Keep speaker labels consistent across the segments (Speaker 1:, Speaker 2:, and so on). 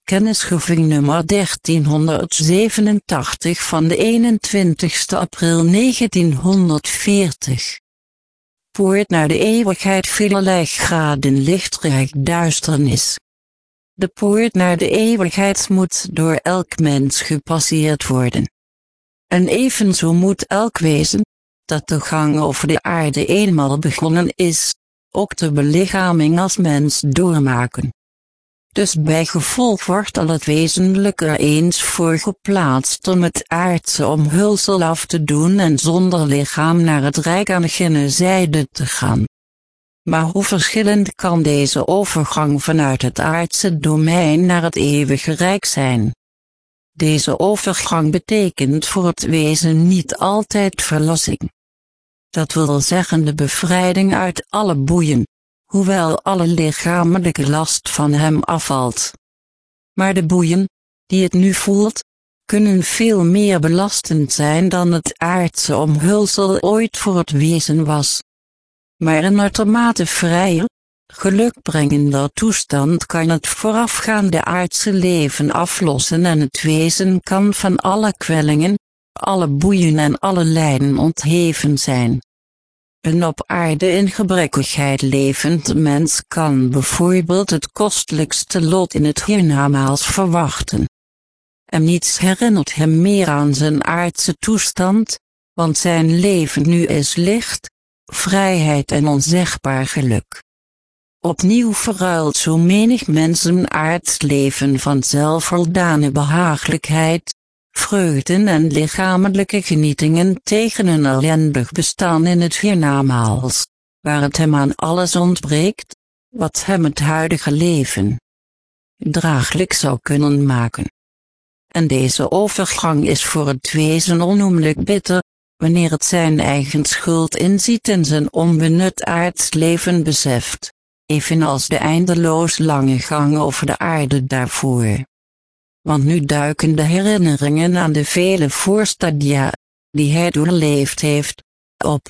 Speaker 1: Kennisgeving nummer 1387 van de 21 april 1940. Poort naar de eeuwigheid, velerlei graden lichtrijk duisternis. De poort naar de eeuwigheid moet door elk mens gepasseerd worden. En evenzo moet elk wezen, dat de gang over de aarde eenmaal begonnen is, ook de belichaming als mens doormaken. Dus bij gevolg wordt al het wezenlijke er eens voor geplaatst om het aardse omhulsel af te doen en zonder lichaam naar het rijk aan gene zijde te gaan. Maar hoe verschillend kan deze overgang vanuit het aardse domein naar het eeuwige rijk zijn? Deze overgang betekent voor het wezen niet altijd verlossing. Dat wil zeggen de bevrijding uit alle boeien, hoewel alle lichamelijke last van hem afvalt. Maar de boeien, die het nu voelt, kunnen veel meer belastend zijn dan het aardse omhulsel ooit voor het wezen was. Maar een uitermate vrije, gelukbrengende toestand kan het voorafgaande aardse leven aflossen en het wezen kan van alle kwellingen, alle boeien en alle lijden ontheven zijn. Een op aarde in gebrekkigheid levend mens kan bijvoorbeeld het kostelijkste lot in het hiernamaals verwachten. En niets herinnert hem meer aan zijn aardse toestand, want zijn leven nu is licht, vrijheid en onzegbaar geluk. Opnieuw verruilt zo menig mens een aards leven van zelfvoldane behagelijkheid, vreugden en lichamelijke genietingen tegen een ellendig bestaan in het hiernamaals, waar het hem aan alles ontbreekt, wat hem het huidige leven draaglijk zou kunnen maken. En deze overgang is voor het wezen onnoemelijk bitter, wanneer het zijn eigen schuld inziet en zijn onbenut aards leven beseft, evenals de eindeloos lange gang over de aarde daarvoor. Want nu duiken de herinneringen aan de vele voorstadia, die hij doorleefd heeft, op.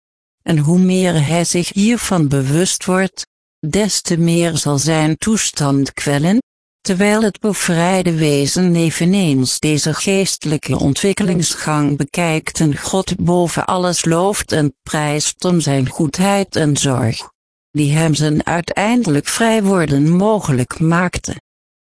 Speaker 1: En hoe meer hij zich hiervan bewust wordt, des te meer zal zijn toestand kwellen, terwijl het bevrijde wezen eveneens deze geestelijke ontwikkelingsgang bekijkt en God boven alles looft en prijst om zijn goedheid en zorg, die hem zijn uiteindelijk vrij worden mogelijk maakte.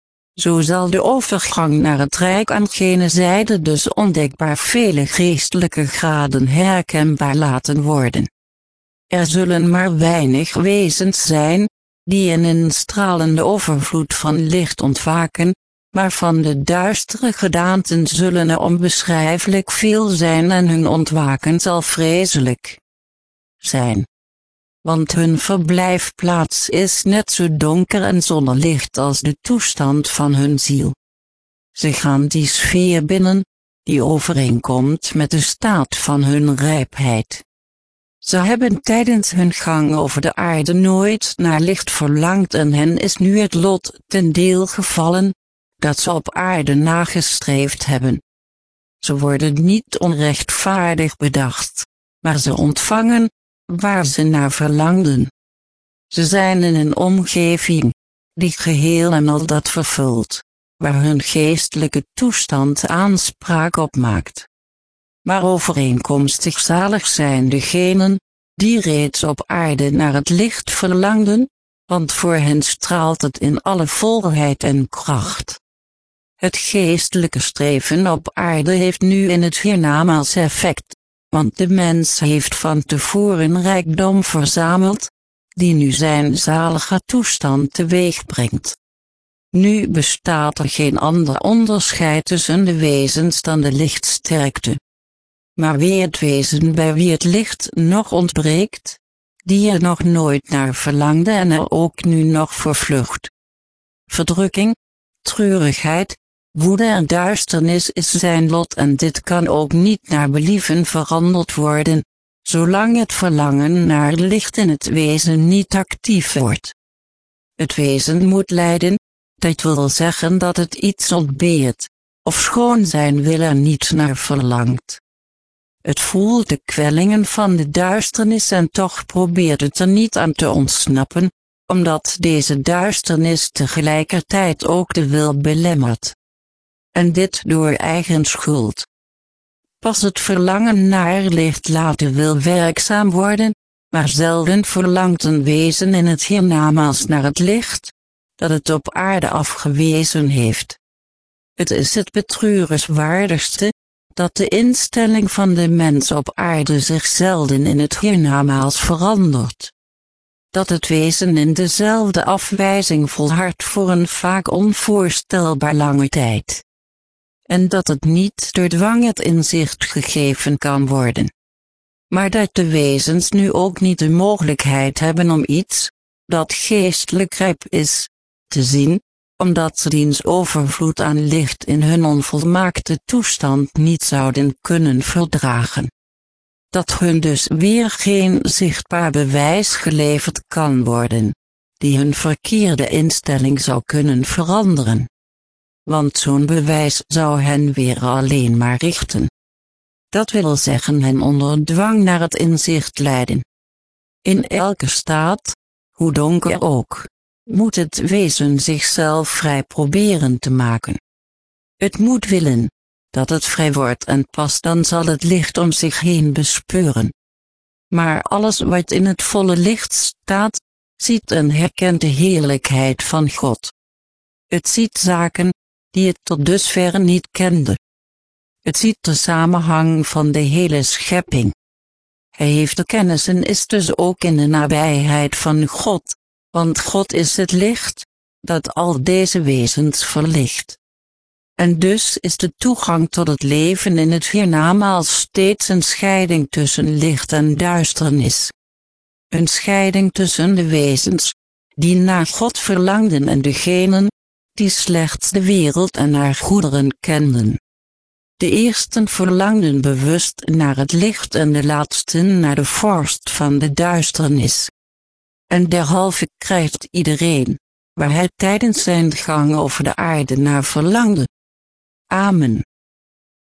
Speaker 1: Zo zal de overgang naar het rijk aan gene zijde dus ondenkbaar vele geestelijke graden herkenbaar laten worden. Er zullen maar weinig wezens zijn, die in een stralende overvloed van licht ontwaken, maar van de duistere gedaanten zullen er onbeschrijfelijk veel zijn en hun ontwaken zal vreselijk zijn. Want hun verblijfplaats is net zo donker en zonder licht als de toestand van hun ziel. Ze gaan die sfeer binnen, die overeenkomt met de staat van hun rijpheid. Ze hebben tijdens hun gang over de aarde nooit naar licht verlangd en hen is nu het lot ten deel gevallen, dat ze op aarde nagestreefd hebben. Ze worden niet onrechtvaardig bedacht, maar ze ontvangen waar ze naar verlangden. Ze zijn in een omgeving, die geheel en al dat vervult, waar hun geestelijke toestand aanspraak op maakt. Maar overeenkomstig zalig zijn degenen, die reeds op aarde naar het licht verlangden, want voor hen straalt het in alle volheid en kracht. Het geestelijke streven op aarde heeft nu in het hiernamaals effect, want de mens heeft van tevoren rijkdom verzameld, die nu zijn zalige toestand teweeg brengt. Nu bestaat er geen ander onderscheid tussen de wezens dan de lichtsterkte. Maar wie het wezen bij wie het licht nog ontbreekt, die er nog nooit naar verlangde en er ook nu nog voor vlucht. Verdrukking, treurigheid, woede en duisternis is zijn lot en dit kan ook niet naar believen veranderd worden, zolang het verlangen naar licht in het wezen niet actief wordt. Het wezen moet lijden, dat wil zeggen dat het iets ontbeert, ofschoon zijn wil er niet naar verlangt. Het voelt de kwellingen van de duisternis en toch probeert het er niet aan te ontsnappen, omdat deze duisternis tegelijkertijd ook de wil belemmert. En dit door eigen schuld. Pas het verlangen naar licht laat de wil werkzaam worden, maar zelden verlangt een wezen in het hiernamaals naar het licht, dat het op aarde afgewezen heeft. Het is het betreurenswaardigste, dat de instelling van de mens op aarde zich zelden in het hiernamaals verandert. Dat het wezen in dezelfde afwijzing volhardt voor een vaak onvoorstelbaar lange tijd. En dat het niet door dwang het inzicht gegeven kan worden. Maar dat de wezens nu ook niet de mogelijkheid hebben om iets, dat geestelijk rijp is, te zien, omdat ze diens overvloed aan licht in hun onvolmaakte toestand niet zouden kunnen verdragen. Dat hun dus weer geen zichtbaar bewijs geleverd kan worden, die hun verkeerde instelling zou kunnen veranderen. Want zo'n bewijs zou hen weer alleen maar richten. Dat wil zeggen hen onder dwang naar het inzicht leiden. In elke staat, hoe donker ook, moet het wezen zichzelf vrij proberen te maken. Het moet willen, dat het vrij wordt en pas dan zal het licht om zich heen bespeuren. Maar alles wat in het volle licht staat, ziet en herkent de heerlijkheid van God. Het ziet zaken, die het tot dusverre niet kende. Het ziet de samenhang van de hele schepping. Hij heeft de kennis en is dus ook in de nabijheid van God, want God is het licht, dat al deze wezens verlicht. En dus is de toegang tot het leven in het hiernamaals steeds een scheiding tussen licht en duisternis. Een scheiding tussen de wezens, die naar God verlangden en degenen, die slechts de wereld en haar goederen kenden. De eersten verlangden bewust naar het licht en de laatsten naar de vorst van de duisternis. En derhalve krijgt iedereen, waar hij tijdens zijn gang over de aarde naar verlangde. Amen.